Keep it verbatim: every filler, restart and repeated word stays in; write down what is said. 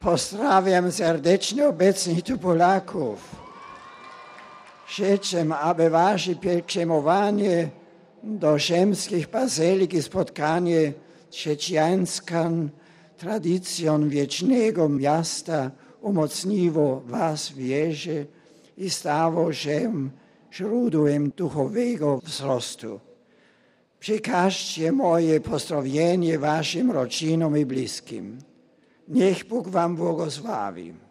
Pozdrawiam serdecznie obecnych tu Polaków. Życzę, aby wasze pielgrzymowanie do ziemskich bazylik i spotkanie z chrześcijańską tradycją wiecznego miasta umocniło was w wierze i stało się źródłem duchowego wzrostu. Przekażcie moje pozdrowienie waszym rodzinom i bliskim. Niech Bóg wam błogosławi.